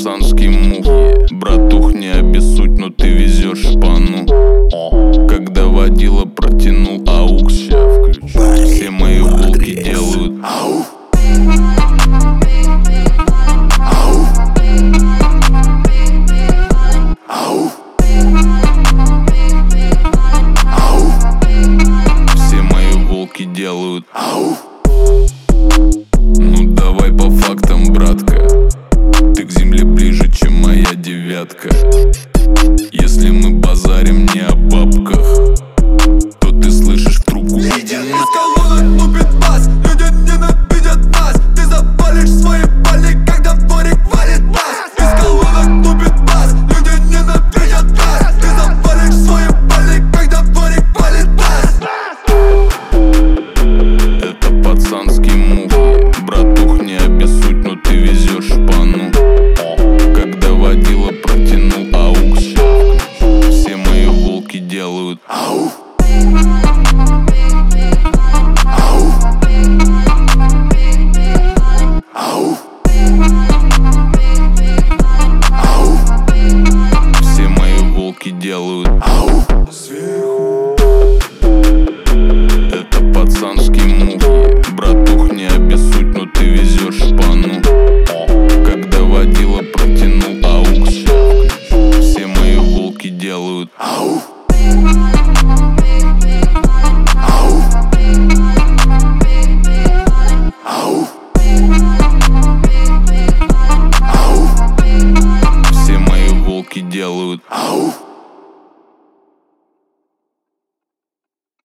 пацанский мув. Братух, не обессудь, но ты везешь шпану. Когда водила протянул аукс, все мои волки делают ау. Все мои волки делают ау. Ну давай по фактам, братка. Ты к земле ближе, чем моя девятка. Если мы базарим не о бабках, то ты слышишь в трубку. Из колонок тупит бас, люди ненавидят нас. Ты запалишь свои пали, когда в дворик валит бас. Из колонок тупит бас, люди ненавидят нас. Ты запалишь свои пали, когда в дворик валит бас. Это пацанский мув. Братух, не обессудь, но ты везешь шпану. Когда водила протянул аукс, все мои волки делают ау.